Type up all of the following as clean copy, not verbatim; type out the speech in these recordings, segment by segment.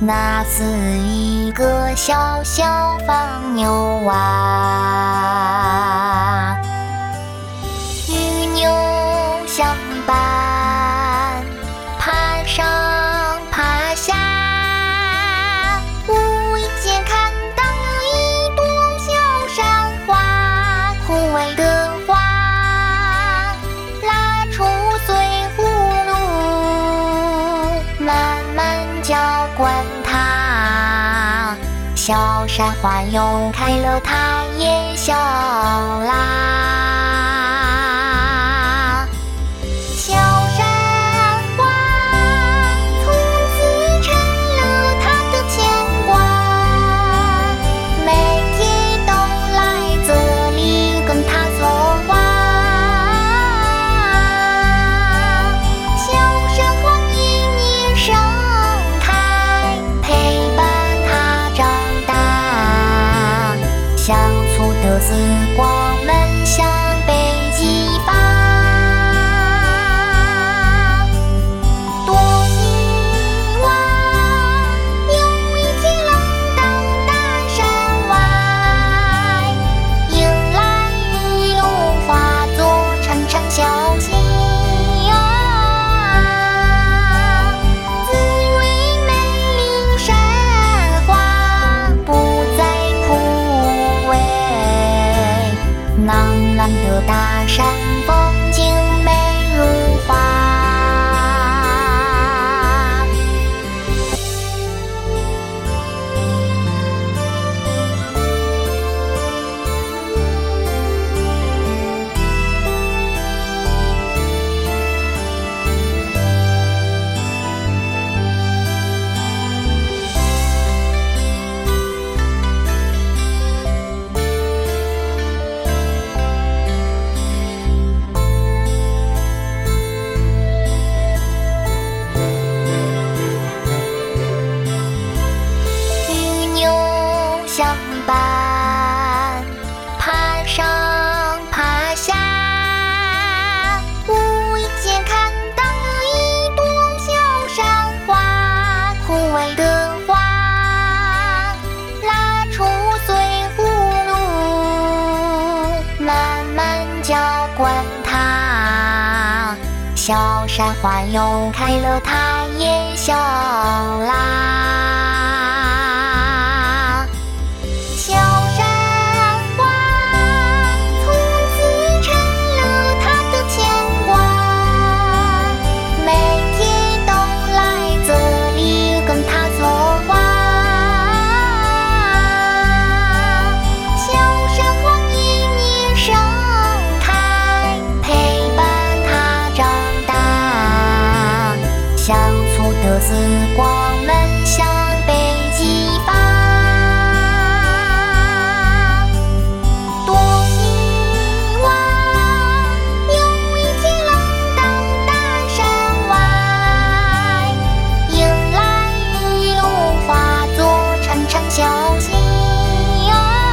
那是一个小小放牛娃，与牛相伴，爬上爬下，无意间看到一朵小山花，枯萎的花拉出碎葫芦，慢慢浇灌它，小山花又开了，它也笑啦。小山花从此成了他的牵挂，每天都来这里跟他说话。小山花年年盛开，陪伴他长大，相处的时光们像被激发。多希望有一天能到大山外，迎来雨露化作潺潺小溪啊，滋润美丽山花，不再枯萎。朗朗的大山风景美如画。与牛相伴，爬上爬下，无意间看到一朵小山花，枯萎的花拉出碎葫芦，慢慢浇灌它，小山花又开了，它也笑啦。小山花从此成了他的牵挂，每天都来这里跟他说话。小山花年年盛开，陪伴他长大，相处的时光们像被激发。多希望有一天能到大山外，迎来雨露化作潺潺小溪啊，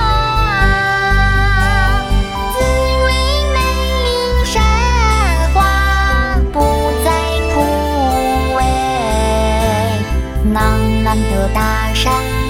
滋润美丽山花，不再枯萎。朗朗的大山